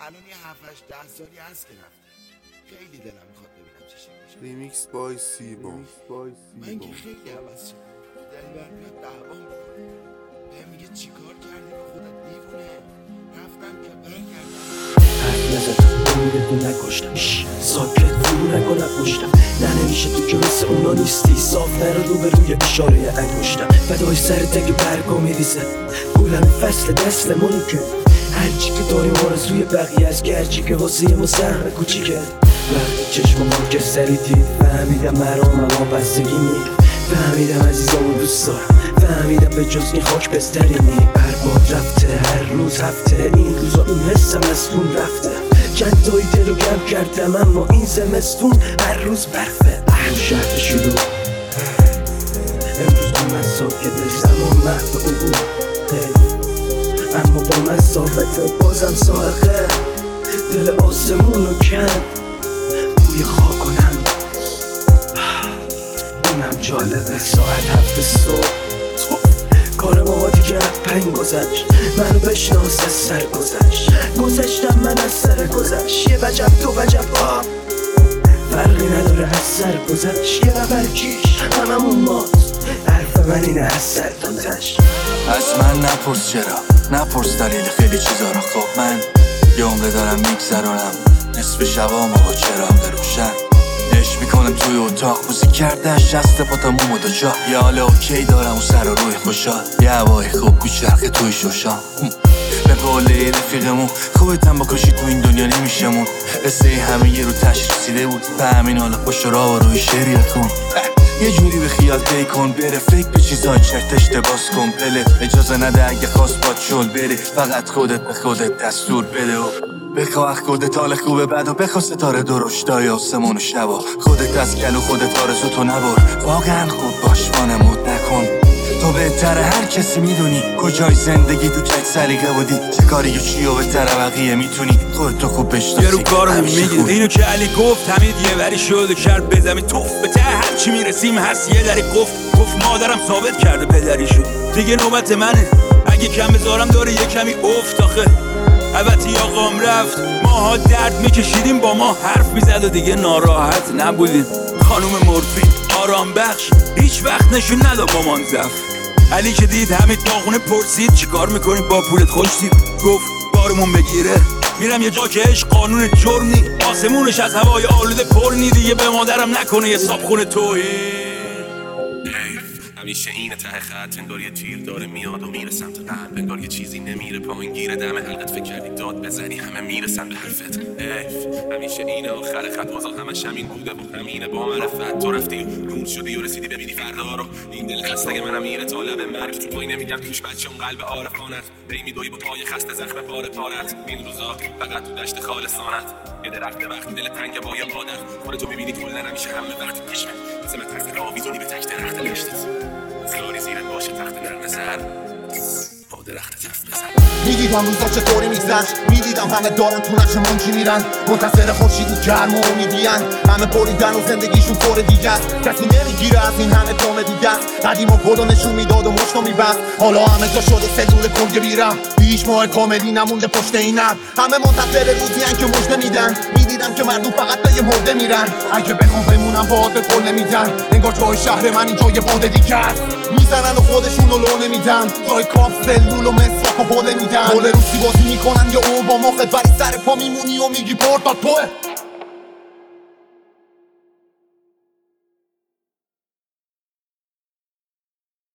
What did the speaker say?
الان یه 7-8-10 سالی هست که رفته. خیلی دلم میخواد ببینم چه شکلی. ریمیکس بای سیبا. من که خیلی عوض شدم. دلبر میاد دعوام میکنه، بهم میگه چیکار کردی به خودت دیوونه. رفتم که برگردم حرف نزدم امیدتو نکشتم، ساکت فرو نکن نپشتم. نه نمیشه تو که مثل اونا نیستی، صاف نرو رو به روی اشاره انگشتم. فدای سرت اگه برگا میریزه گلم فصل دستمونی که هرچی که داریم آرزوی بقیه از گرچی که واسه ما سهم کوچیکه. وقتی چشم ما که سری دید فهمیدم مرام بستگی نید، فهمیدم عزیزامو دوست دارم، فهمیدم به جز این خاک بستری نی. هر باد رفته هر روز هفته، این روزا این حسم از تون رفته. چند تایی دلو گم کردم اما این زمستون هر روز برفه. تو شهر شروع امروز تو من ساکته، زمان محو عبور اما با مسافت بازم سائقه. دل آسمونو کند بوی خاک کنم. اونم جالبه ساعت 7 صبح کار ما دیگه از 5 گذشت. منو بشناس از سر گذشتم من از سر گذشت. یه وجب دو وجب فرقی نداره از سر گذشت. یه ربر کیش هممون ماست، حرف من اینه از سر دادش. از من نپرس چرا، نپرس دلیل خیلی چیزا رو. خب من یه عمره دارم میگذرانم، نصف شبامو با چراغ روشن عشق میکنم توی اتاق. موزیک کرده شست پاتمومو دو جا. یه حال اوکی دارم و سر و روی خوشحال، یه هوای خوب میچرخه توی شوشان. به قوله رفیقمون خودتم با کاشی تو این دنیا نمیشمون. قصه همه یه رو تش رسیده بود، به همین حالا پشت را و روی شعریت کن. یه جوری به خیال پی کن، بره فکر به چیزای چرتش باز کن. پله اجازه نده اگه خواست باد شل بره، فقط خودت به خودت دستور بده و بخواه خودت حال خوبه بد و بخواه ستاره درشتای آسمون و شبا. خودت از گل و خودت آرزوتو نبر، واقعا خوب باش وانمود نکن. تو بهتر هر کسی میدونی کجای زندگی تو چه سلیقه بودی، چه کاری و چی و بهتر بقیه میتونی خودتو خوب بشناسی. یه رو کارمون میگیریم اینو که علی گفت، همین یه وری شده کرد به زمین توف. به ته هرچی میرسیم هست یه دری گفت مادرم ثابت کرده پدری شد. دیگه نوبت منه اگه کم بذارم داره یه کمی افت. آخه البته آقام رفت، ماها درد میکشیدیم، با ما حرف میزد و دیگه ناراحت نبودیم. خانوم مورفین آرام بخش هیچ وقت نشون نداد مامان زفت. علی که دید همین باغونه پرسید چیکار میکنیم با پولت خوشتیم. گفت بارمون بگیره میرم یه جا که عشق قانون جرم نی، آسمونش از هوای آلوده پر نی. دیگه به مادرم نکنه یه صابخونه توهین. همیشه اینه ته خط، انگار یه تیر داره میاد و میره سمت قلب، انگار یه چیزی نمیره پایین گیره دم حلقت. فکر کردی داد بزنی همه میرسن به حرفت. همیشه اینه آخر خط، واسه همش همین بوده و همینه با معرفت. تو رفتی رود شدی و رسیدی ببینی فردا رو. این دل خسته منم میره تا لب مرگ، تو پای نمیگم توش بچه اون قلب عارفانت. پی میدوی با پای خسته زخم پاره پارت. این روزا فقط تو دشت خالصانت، یه درخت وقتی دل تنگ با یه آدم. خودتو میبینی کلا نمیشه همه وقتی کشمه مثل من ترس آویزونی به تک درخت لشتت. خیاری زیرت باشه تخت نرم سر با درخت تفت بزن. میدیدم روزا چطوری میگذشت، میدیدم همه دارن تو نقش منچی میرن، منتظر خورشید گرم و امیدین. همه بریدن و زندگیشون طور دیگه است، کسی نمیگیره از این همه تومه دیگه است. قدیما گلو نشون میداد و مشتو میبست، حالا همه جا شده سلول کلگه بیرم. هیچ ماه کاملی نمونده پشت اینم، همه منتظر روزی که مژده میدن. میدیدم که مردم فقط به یه مرده میرن، اگه بخوام بمونم باهات به قول نمیدن. انگار جای شهر من اینجا یه باده دیگه است، میزنن و خودشونو لو نمیدن. جای کاف سلول و مسواک و بوله میدن. گل روسی بازی میکنن یا اوباما خدبری سر پا میمونی و میگی پورتا توه.